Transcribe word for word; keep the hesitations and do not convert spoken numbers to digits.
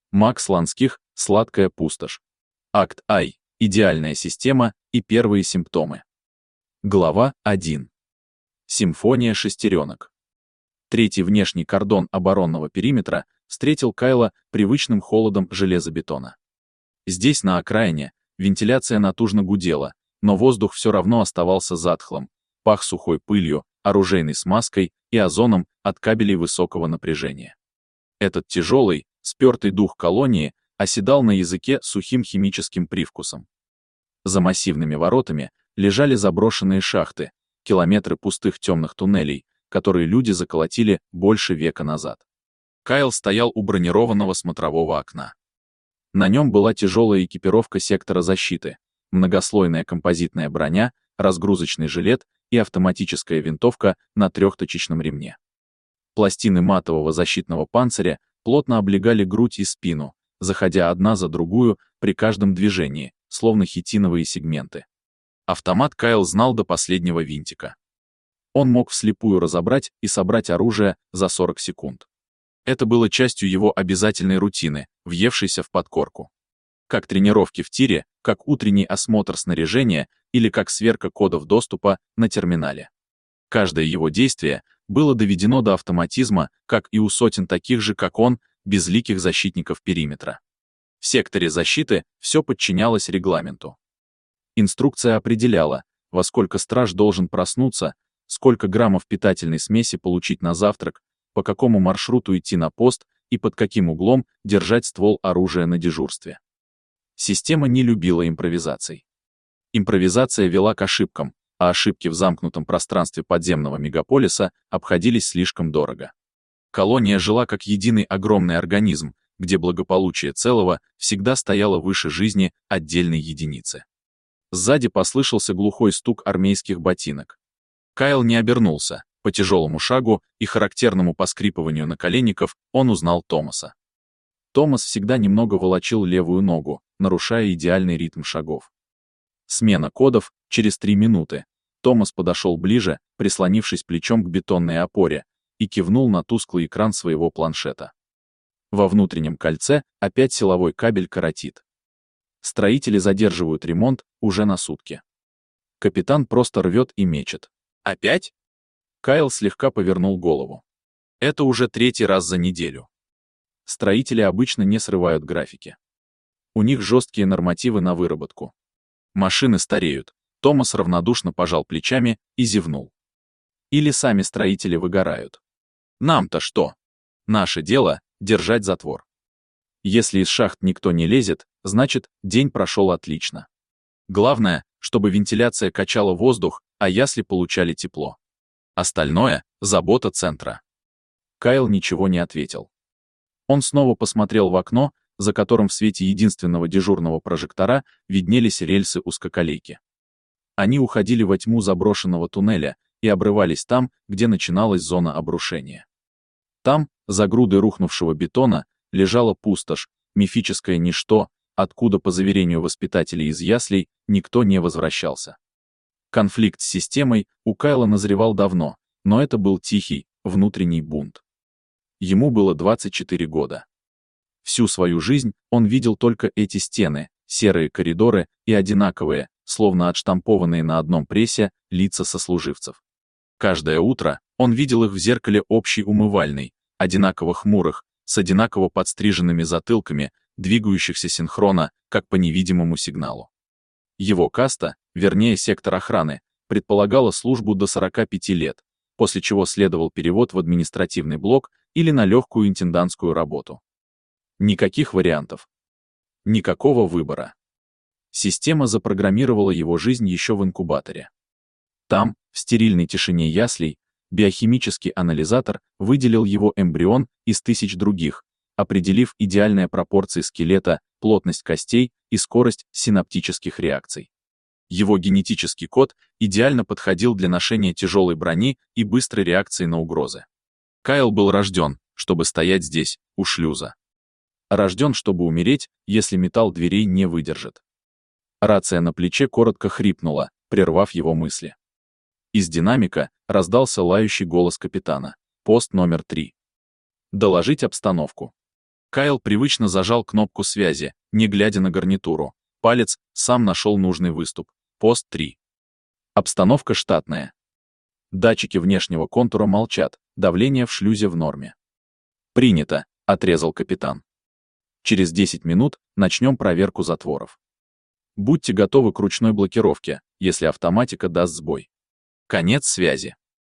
Макс Ланских «Сладкая пустошь». Акт Ай. Идеальная система и первые симптомы. Глава один. Симфония шестеренок. Третий внешний кордон оборонного периметра встретил Кайла привычным холодом железобетона. Здесь, на окраине, вентиляция натужно гудела, но воздух все равно оставался затхлым, пах сухой пылью, оружейной смазкой и озоном от кабелей высокого напряжения. Этот тяжелый, спертый дух колонии оседал на языке сухим химическим привкусом. За массивными воротами лежали заброшенные шахты, километры пустых темных туннелей, которые люди заколотили больше века назад. Кайл стоял у бронированного смотрового окна. На нем была тяжелая экипировка сектора защиты, многослойная композитная броня, разгрузочный жилет и автоматическая винтовка на трехточечном ремне. Пластины матового защитного панциря плотно облегали грудь и спину, заходя одна за другую при каждом движении, словно хитиновые сегменты. Автомат Кайл знал до последнего винтика. Он мог вслепую разобрать и собрать оружие за сорок секунд. Это было частью его обязательной рутины, въевшейся в подкорку. Как тренировки в тире, как утренний осмотр снаряжения или как сверка кодов доступа на терминале. Каждое его действие было доведено до автоматизма, как и у сотен таких же, как он, безликих защитников периметра. В секторе защиты все подчинялось регламенту. Инструкция определяла, во сколько страж должен проснуться, сколько граммов питательной смеси получить на завтрак, по какому маршруту идти на пост и под каким углом держать ствол оружия на дежурстве. Система не любила импровизаций. Импровизация вела к ошибкам, а ошибки в замкнутом пространстве подземного мегаполиса обходились слишком дорого. Колония жила как единый огромный организм, где благополучие целого всегда стояло выше жизни отдельной единицы. Сзади послышался глухой стук армейских ботинок. Кайл не обернулся. По тяжелому шагу и характерному поскрипыванию наколенников он узнал Томаса. Томас всегда немного волочил левую ногу, нарушая идеальный ритм шагов. Смена кодов через три минуты. Томас подошел ближе, прислонившись плечом к бетонной опоре, и кивнул на тусклый экран своего планшета. Во внутреннем кольце опять силовой кабель коротит. Строители задерживают ремонт уже на сутки. Капитан просто рвет и мечет. Опять? Кайл слегка повернул голову. Это уже третий раз за неделю. Строители обычно не срывают графики. У них жесткие нормативы на выработку. Машины стареют. Томас равнодушно пожал плечами и зевнул. Или сами строители выгорают. Нам-то что? Наше дело — держать затвор. Если из шахт никто не лезет, значит, день прошел отлично. Главное, чтобы вентиляция качала воздух, а ясли получали тепло. Остальное — забота центра. Кайл ничего не ответил. Он снова посмотрел в окно, за которым в свете единственного дежурного прожектора виднелись рельсы узкоколейки. Они уходили во тьму заброшенного туннеля и обрывались там, где начиналась зона обрушения. Там, за грудой рухнувшего бетона, лежала пустошь, мифическое ничто, откуда, по заверению воспитателей из яслей, никто не возвращался. Конфликт с системой у Кайла назревал давно, но это был тихий, внутренний бунт. Ему было двадцать четыре года. Всю свою жизнь он видел только эти стены, серые коридоры и одинаковые, словно отштампованные на одном прессе, лица сослуживцев. Каждое утро он видел их в зеркале общей умывальной, одинаково хмурых, с одинаково подстриженными затылками, двигающихся синхронно, как по невидимому сигналу. Его каста, вернее сектор охраны, предполагала службу до сорока пяти лет, после чего следовал перевод в административный блок или на легкую интендантскую работу. Никаких вариантов. Никакого выбора. Система запрограммировала его жизнь еще в инкубаторе. Там, в стерильной тишине яслей, биохимический анализатор выделил его эмбрион из тысяч других, определив идеальные пропорции скелета, плотность костей и скорость синаптических реакций. Его генетический код идеально подходил для ношения тяжелой брони и быстрой реакции на угрозы. Кайл был рожден, чтобы стоять здесь, у шлюза. Рожден, чтобы умереть, если металл дверей не выдержит. Рация на плече коротко хрипнула, прервав его мысли. Из динамика раздался лающий голос капитана. Пост номер три. Доложить обстановку. Кайл привычно зажал кнопку связи, не глядя на гарнитуру. Палец сам нашел нужный выступ. Пост три. Обстановка штатная. Датчики внешнего контура молчат, давление в шлюзе в норме. «Принято», — отрезал капитан. «Через десять минут начнем проверку затворов. Будьте готовы к ручной блокировке, если автоматика даст сбой. Конец связи».